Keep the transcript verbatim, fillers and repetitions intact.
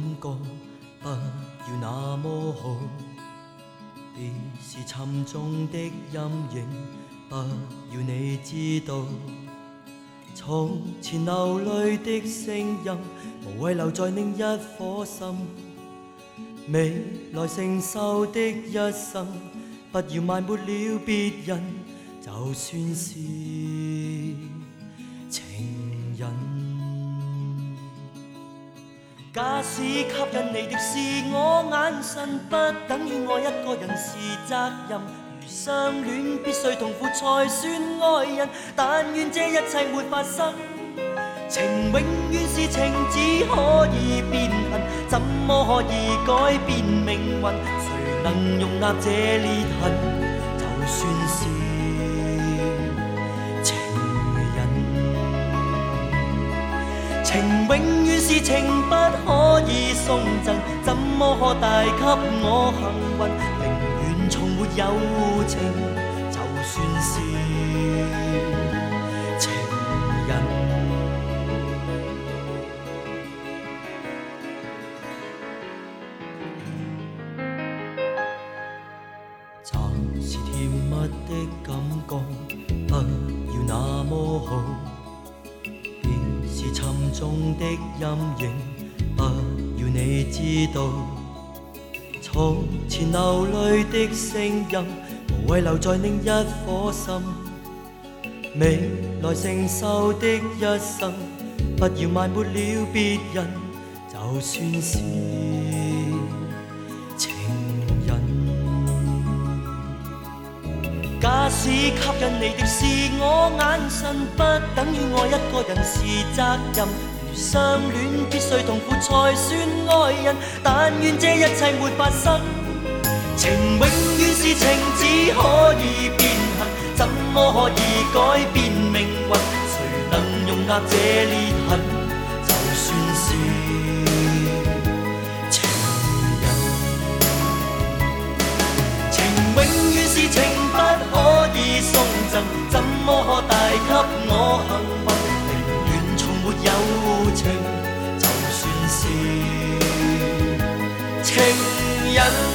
覺不要那麼好，別是沉重的陰影，不要你知道。從前流淚的聲音，無謂留在另一顆心。未來承受的一生，不要埋沒了別人，就算是情人。假使吸引你的是我眼神，不等於愛一個人是責任。如相戀必須痛苦才算愛人，但願這一切沒發生。情永遠是情，只可以變恨，怎麼可以改變命運？誰能容納這裂痕？就算是情人，情永遠是情，不可以送贈，怎麼可帶給我幸運？寧願從沒有情，就算是情人。暫時甜蜜的感覺，不要那麼好，別是沉重的陰影，不要你知道。從前流淚的聲音，無謂留在另一顆心。未來承受的一生，不要埋沒了別人，就算是情人。假使吸引你的是我眼神，不等於愛一個人是責任。如相戀必須痛苦才算愛人，但願這一切沒發生。情永遠是情，只可以變恨，怎麼可以改變命運？誰能容納這裂痕？就算是情人，情永遠是情，不可以送贈，怎麼可帶給我幸運？寧願從沒有情，就算是情人。